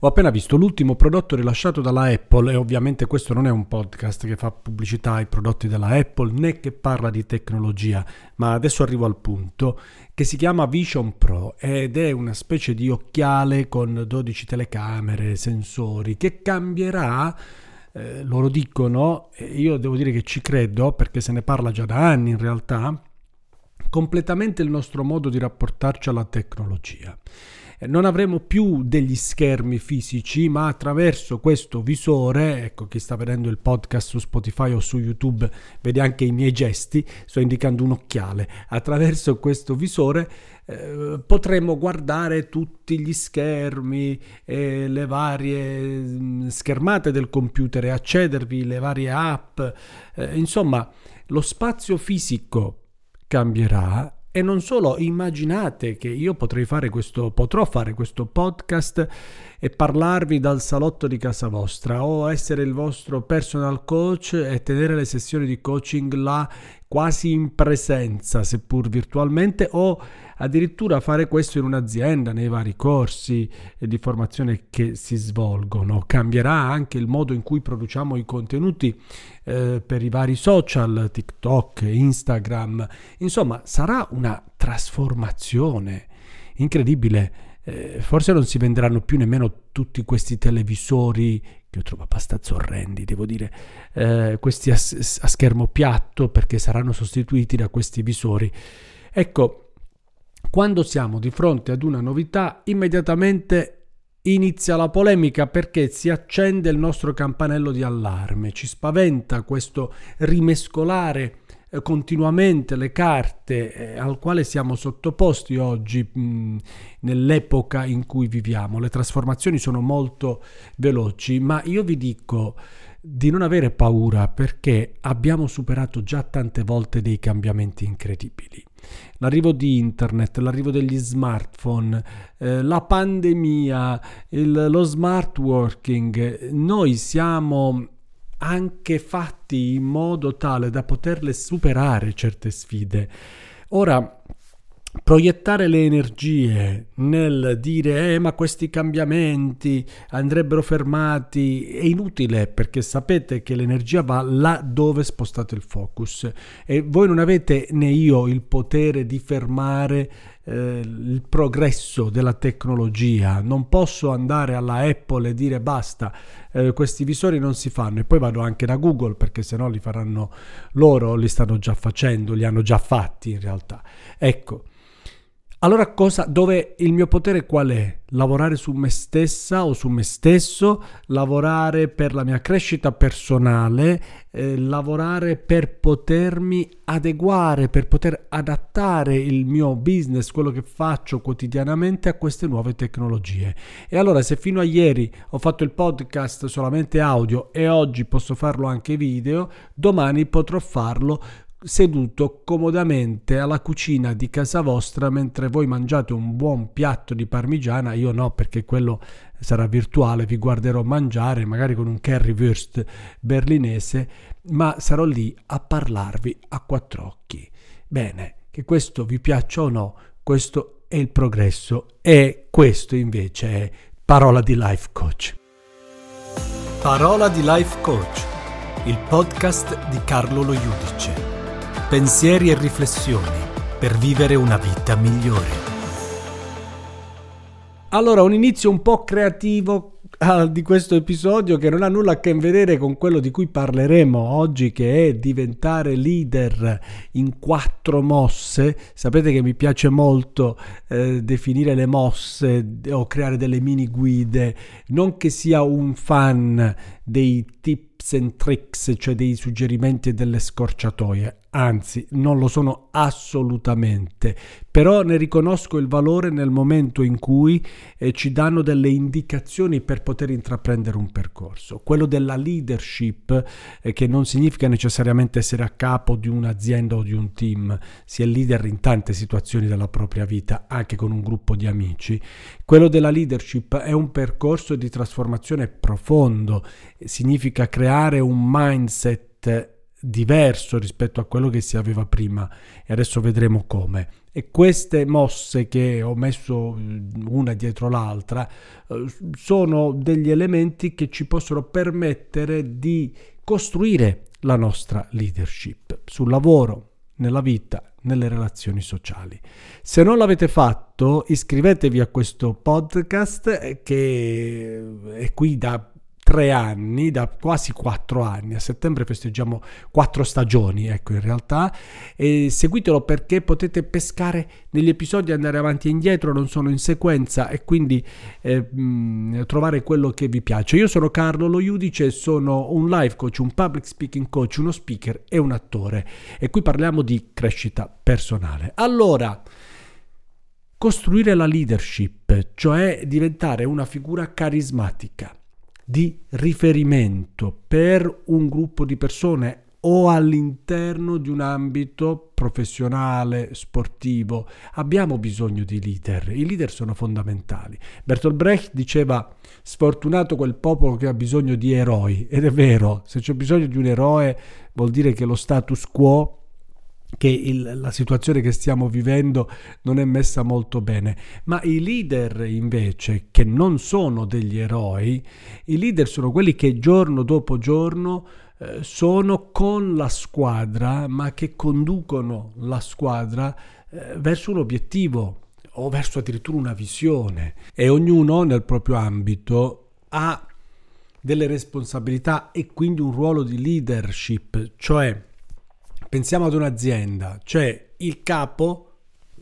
Ho appena visto l'ultimo prodotto rilasciato dalla Apple e ovviamente questo non è un podcast che fa pubblicità ai prodotti della Apple né che parla di tecnologia, ma adesso arrivo al punto, che si chiama Vision Pro ed è una specie di occhiale con 12 telecamere, sensori, che cambierà, loro dicono, e io devo dire che ci credo perché se ne parla già da anni in realtà, completamente il nostro modo di rapportarci alla tecnologia. Non avremo più degli schermi fisici, ma attraverso questo visore, ecco, chi sta vedendo il podcast su Spotify o su YouTube vede anche i miei gesti, sto indicando un occhiale, attraverso questo visore potremo guardare tutti gli schermi, le varie schermate del computer e accedervi, le varie app, insomma lo spazio fisico cambierà. E non solo, immaginate che io potrò fare questo podcast e parlarvi dal salotto di casa vostra o essere il vostro personal coach e tenere le sessioni di coaching là quasi in presenza, seppur virtualmente, o addirittura fare questo in un'azienda, nei vari corsi di formazione che si svolgono. Cambierà anche il modo in cui produciamo i contenuti per i vari social, TikTok, Instagram. Insomma, sarà una trasformazione incredibile. Forse non si venderanno più nemmeno tutti questi televisori che io trovo abbastanza orrendi, devo dire, questi a schermo piatto, perché saranno sostituiti da questi visori. Ecco, quando siamo di fronte ad una novità, immediatamente inizia la polemica perché si accende il nostro campanello di allarme, ci spaventa questo rimescolare continuamente le carte al quale siamo sottoposti oggi nell'epoca in cui viviamo. Le trasformazioni sono molto veloci, ma io vi dico di non avere paura perché abbiamo superato già tante volte dei cambiamenti incredibili. L'arrivo di internet, l'arrivo degli smartphone, la pandemia, lo smart working, noi siamo anche fatti in modo tale da poterle superare certe sfide. Ora, proiettare le energie nel dire ma questi cambiamenti andrebbero fermati è inutile, perché sapete che l'energia va là dove spostate il focus e voi non avete né io il potere di fermare il progresso della tecnologia. Non posso andare alla Apple e dire basta, questi visori non si fanno, e poi vado anche da Google perché sennò li faranno loro, li stanno già facendo, li hanno già fatti in realtà. Ecco, allora dove il mio potere qual è? Lavorare su me stessa o su me stesso, lavorare per la mia crescita personale, lavorare per potermi adeguare, per poter adattare il mio business, quello che faccio quotidianamente a queste nuove tecnologie. E allora se fino a ieri ho fatto il podcast solamente audio e oggi posso farlo anche video, domani potrò farlo seduto comodamente alla cucina di casa vostra mentre voi mangiate un buon piatto di parmigiana. Io no, perché quello sarà virtuale, vi guarderò mangiare magari con un currywurst berlinese, ma sarò lì a parlarvi a quattro occhi. Bene, che questo vi piaccia o no, questo è il progresso e questo invece è Parola di Life Coach. Parola di Life Coach, il podcast di Carlo Lo Judice. Pensieri e riflessioni per vivere una vita migliore. Allora, un inizio un po' creativo di questo episodio che non ha nulla a che vedere con quello di cui parleremo oggi, che è diventare leader in 4 mosse. Sapete che mi piace molto definire le mosse o creare delle mini guide, non che sia un fan dei tips and tricks, cioè dei suggerimenti e delle scorciatoie, anzi non lo sono assolutamente, però ne riconosco il valore nel momento in cui ci danno delle indicazioni per poter intraprendere un percorso. Quello della leadership, che non significa necessariamente essere a capo di un'azienda o di un team, si è leader in tante situazioni della propria vita, anche con un gruppo di amici. Quello della leadership è un percorso di trasformazione profondo, significa creare un mindset diverso rispetto a quello che si aveva prima, e adesso vedremo come. E queste mosse che ho messo una dietro l'altra sono degli elementi che ci possono permettere di costruire la nostra leadership sul lavoro, nella vita, nelle relazioni sociali. Se non l'avete fatto, iscrivetevi a questo podcast che è qui da 3 anni, da quasi 4 anni. A settembre festeggiamo 4 stagioni, ecco, in realtà, e seguitelo perché potete pescare negli episodi, andare avanti e indietro, non sono in sequenza, e quindi trovare quello che vi piace. Io sono Carlo Lo Iudice, sono un life coach, un public speaking coach, uno speaker e un attore, e qui parliamo di crescita personale. Allora, costruire la leadership, cioè diventare una figura carismatica di riferimento per un gruppo di persone o all'interno di un ambito professionale, sportivo. Abbiamo bisogno di leader. I leader sono fondamentali. Bertolt Brecht diceva: sfortunato quel popolo che ha bisogno di eroi. Ed è vero, se c'è bisogno di un eroe vuol dire che lo status quo, che la situazione che stiamo vivendo non è messa molto bene. Ma i leader invece, che non sono degli eroi, i leader sono quelli che giorno dopo giorno sono con la squadra, ma che conducono la squadra verso un obiettivo o verso addirittura una visione, e ognuno nel proprio ambito ha delle responsabilità e quindi un ruolo di leadership. Cioè, pensiamo ad un'azienda, c'è il capo,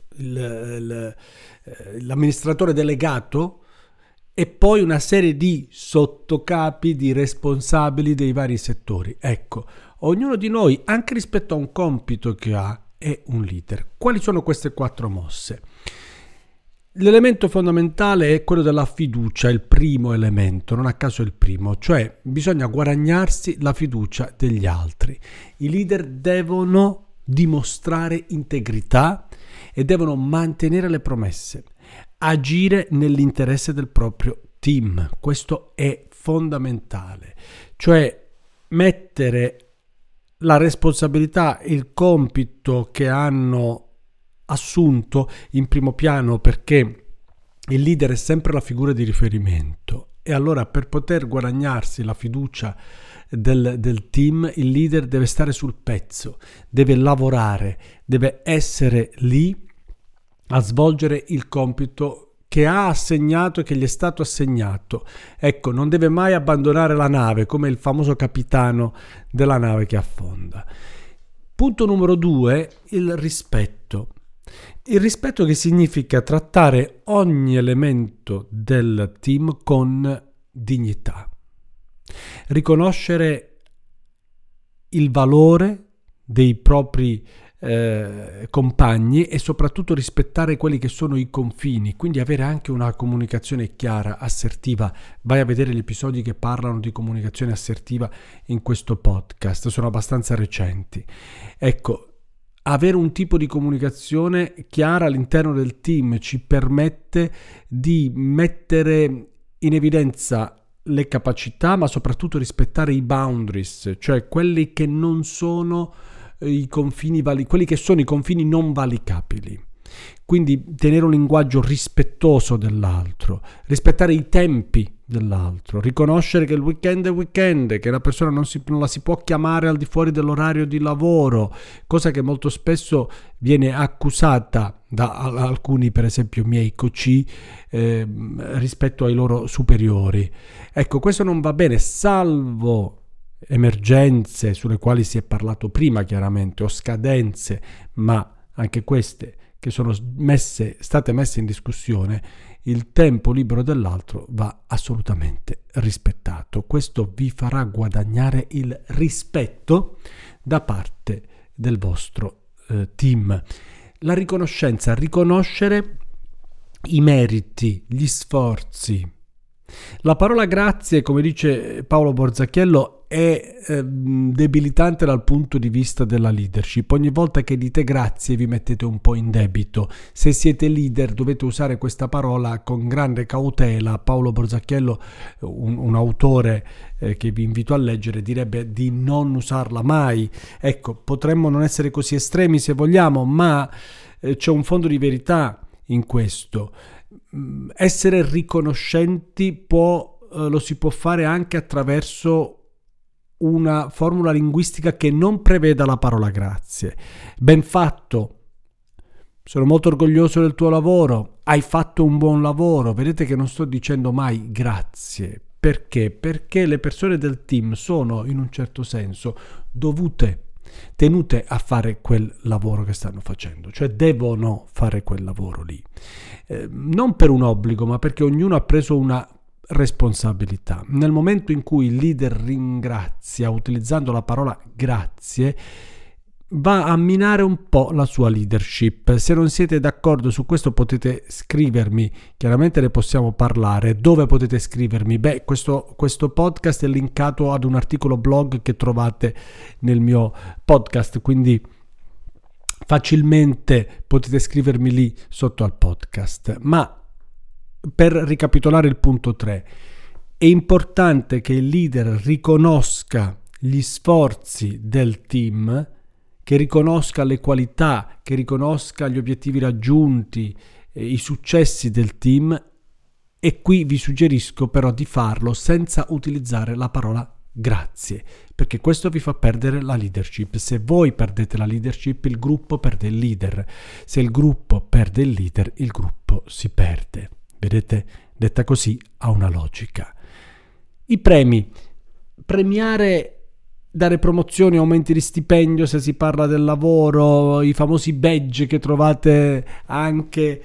l'amministratore delegato, e poi una serie di sottocapi, di responsabili dei vari settori. Ecco, ognuno di noi, anche rispetto a un compito che ha, è un leader. Quali sono queste 4 mosse? L'elemento fondamentale è quello della fiducia, il primo elemento, non a caso è il primo, cioè bisogna guadagnarsi la fiducia degli altri. I leader devono dimostrare integrità e devono mantenere le promesse, agire nell'interesse del proprio team. Questo è fondamentale, cioè mettere la responsabilità, il compito che hanno assunto in primo piano, perché il leader è sempre la figura di riferimento, e allora per poter guadagnarsi la fiducia del team, il leader deve stare sul pezzo, deve lavorare, deve essere lì a svolgere il compito che ha assegnato e che gli è stato assegnato. Ecco, non deve mai abbandonare la nave come il famoso capitano della nave che affonda. Punto numero 2, il rispetto. Il rispetto, che significa trattare ogni elemento del team con dignità, riconoscere il valore dei propri compagni e soprattutto rispettare quelli che sono i confini, quindi avere anche una comunicazione chiara, assertiva. Vai a vedere gli episodi che parlano di comunicazione assertiva in questo podcast, sono abbastanza recenti. Ecco, avere un tipo di comunicazione chiara all'interno del team ci permette di mettere in evidenza le capacità, ma soprattutto rispettare i boundaries, cioè quelli che non sono i confini quelli che sono i confini non valicabili. Quindi tenere un linguaggio rispettoso dell'altro, rispettare i tempi dell'altro, riconoscere che il weekend è weekend, che la persona non la si può chiamare al di fuori dell'orario di lavoro, cosa che molto spesso viene accusata da alcuni, per esempio miei coach, rispetto ai loro superiori. Ecco, questo non va bene, salvo emergenze sulle quali si è parlato prima, chiaramente, o scadenze, ma anche queste che sono state messe in discussione. Il tempo libero dell'altro va assolutamente rispettato. Questo vi farà guadagnare il rispetto da parte del vostro team. La riconoscenza, riconoscere i meriti, gli sforzi. La parola grazie, come dice Paolo Borzacchiello, è debilitante dal punto di vista della leadership. Ogni volta che dite grazie vi mettete un po' in debito. Se siete leader dovete usare questa parola con grande cautela. Paolo Borzacchiello, un autore che vi invito a leggere, direbbe di non usarla mai. Ecco, potremmo non essere così estremi se vogliamo, ma c'è un fondo di verità in questo. Essere riconoscenti lo si può fare anche attraverso una formula linguistica che non preveda la parola grazie. Ben fatto, sono molto orgoglioso del tuo lavoro, hai fatto un buon lavoro. Vedete che non sto dicendo mai grazie. Perché? Perché le persone del team sono in un certo senso tenute a fare quel lavoro che stanno facendo, cioè devono fare quel lavoro lì, non per un obbligo, ma perché ognuno ha preso una responsabilità. Nel momento in cui il leader ringrazia utilizzando la parola grazie, va a minare un po' la sua leadership. Se non siete d'accordo su questo potete scrivermi, chiaramente ne possiamo parlare. Dove potete scrivermi? Questo podcast è linkato ad un articolo blog che trovate nel mio podcast, quindi facilmente potete scrivermi lì sotto al podcast. Ma per ricapitolare il punto 3, è importante che il leader riconosca gli sforzi del team, che riconosca le qualità, che riconosca gli obiettivi raggiunti, i successi del team, e qui vi suggerisco però di farlo senza utilizzare la parola grazie, perché questo vi fa perdere la leadership. Se voi perdete la leadership, il gruppo perde il leader. Se il gruppo perde il leader, il gruppo si perde. Vedete? Detta così ha una logica. I premi. Premiare, dare promozioni, aumenti di stipendio se si parla del lavoro, i famosi badge che trovate anche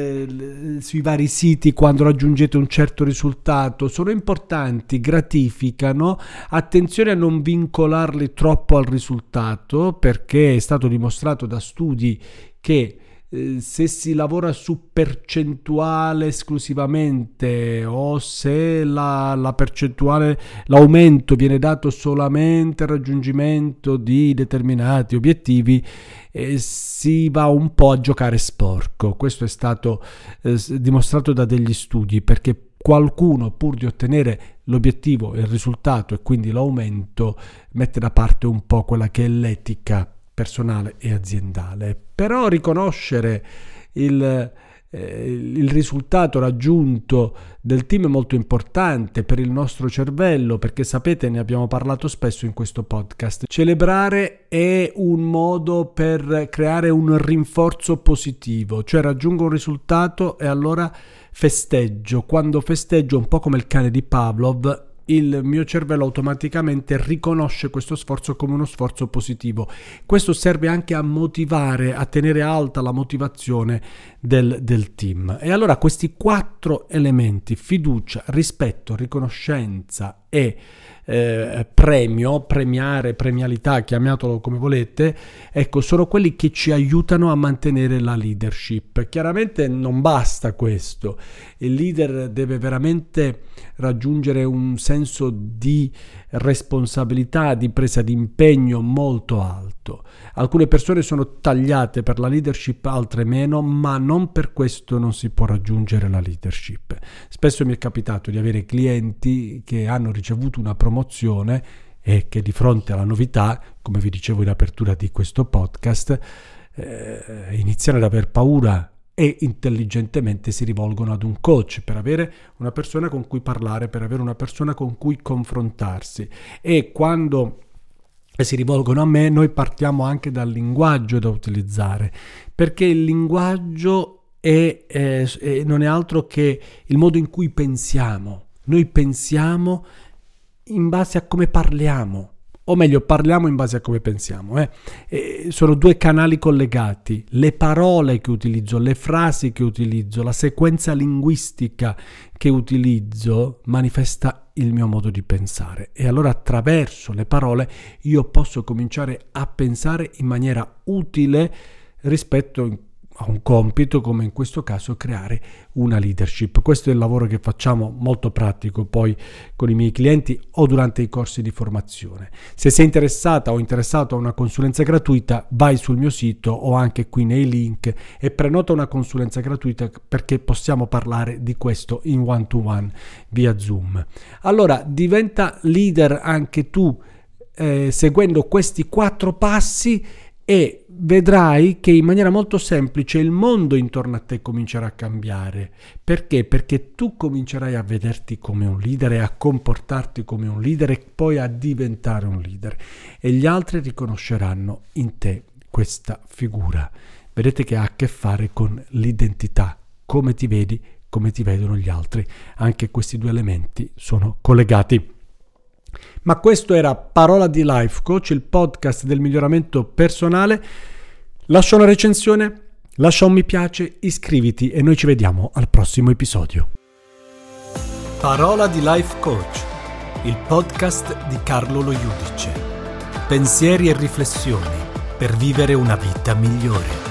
sui vari siti quando raggiungete un certo risultato, sono importanti, gratificano. Attenzione a non vincolarli troppo al risultato, perché è stato dimostrato da studi che se si lavora su percentuale esclusivamente, o se la percentuale, l'aumento viene dato solamente al raggiungimento di determinati obiettivi, si va un po' a giocare sporco. Questo è stato dimostrato da degli studi, perché qualcuno, pur di ottenere l'obiettivo, il risultato e quindi l'aumento, mette da parte un po' quella che è l'etica personale e aziendale. Però riconoscere il risultato raggiunto del team è molto importante per il nostro cervello, perché sapete, ne abbiamo parlato spesso in questo podcast, celebrare è un modo per creare un rinforzo positivo, cioè raggiungo un risultato e allora festeggio. Quando festeggio, un po' come il cane di Pavlov, il mio cervello automaticamente riconosce questo sforzo come uno sforzo positivo. Questo serve anche a motivare, a tenere alta la motivazione del team. E allora questi 4 elementi, fiducia, rispetto, riconoscenza e premiare, premialità, chiamatelo come volete, ecco, sono quelli che ci aiutano a mantenere la leadership. Chiaramente non basta questo, il leader deve veramente raggiungere un senso di responsabilità, di presa di impegno molto alto. Alcune persone sono tagliate per la leadership, altre meno, ma non per questo non si può raggiungere la leadership. Spesso mi è capitato di avere clienti che hanno ricevuto una promozione e che di fronte alla novità, come vi dicevo in apertura di questo podcast, iniziano ad aver paura e intelligentemente si rivolgono ad un coach per avere una persona con cui parlare, per avere una persona con cui confrontarsi. E quando si rivolgono a me, noi partiamo anche dal linguaggio da utilizzare, perché il linguaggio non è altro che il modo in cui pensiamo. Noi pensiamo in base a come parliamo, o meglio, parliamo in base a come pensiamo. Sono 2 canali collegati: le parole che utilizzo, le frasi che utilizzo, la sequenza linguistica che utilizzo manifesta il mio modo di pensare, e allora attraverso le parole io posso cominciare a pensare in maniera utile rispetto ha un compito, come in questo caso creare una leadership. Questo è il lavoro che facciamo, molto pratico poi con i miei clienti o durante i corsi di formazione. Se sei interessata o interessato a una consulenza gratuita, vai sul mio sito o anche qui nei link e prenota una consulenza gratuita, perché possiamo parlare di questo in one to one via Zoom. Allora diventa leader anche tu seguendo questi 4 passi, e vedrai che in maniera molto semplice il mondo intorno a te comincerà a cambiare. Perché? Perché tu comincerai a vederti come un leader e a comportarti come un leader e poi a diventare un leader, e gli altri riconosceranno in te questa figura. Vedete che ha a che fare con l'identità, come ti vedi, come ti vedono gli altri. Anche questi 2 elementi sono collegati. Ma questo era Parola di Life Coach, il podcast del miglioramento personale. Lascia una recensione, lascia un mi piace, iscriviti e noi ci vediamo al prossimo episodio. Parola di Life Coach, il podcast di Carlo Lo Judice. Pensieri e riflessioni per vivere una vita migliore.